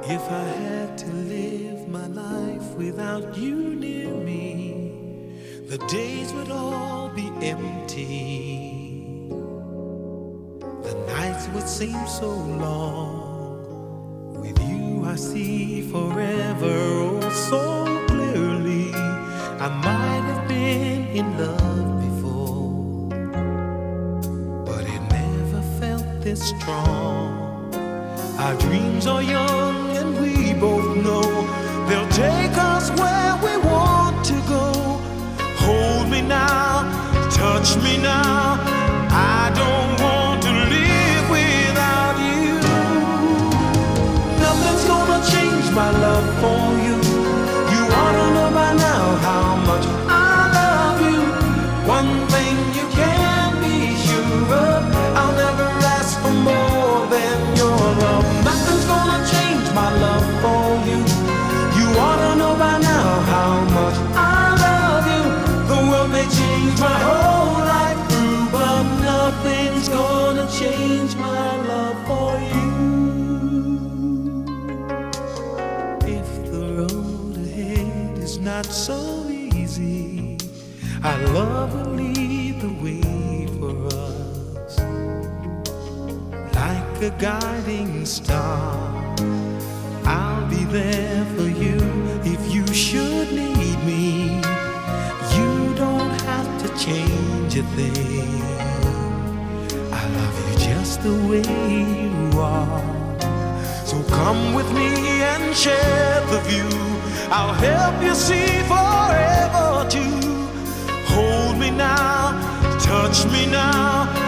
If I had to live my life without you near me, the days would all be empty. The nights would seem so long. With you I see forever oh so clearly. I might have been in love before, but it never felt this strong. Our dreams are young and we both know they'll take us where we want to go. Hold me now, touch me now. I don't want to live without you. Nothing's gonna change my love for you. You ought to know by now how much I love you. One thing you can be sure of, I'll never ask for more than your love. Nothing's gonna change my love for you. You ought to know by now how much I love you. The world may change my whole life through, but nothing's gonna change my love for you. If the road ahead is not so easy, our love will lead the way for us. Like a guiding star, I'll be there for you if you should need me. You don't have to change a thing. I love you just the way you are. So come with me and share the view. I'll help you see forever too. Hold me now, touch me now.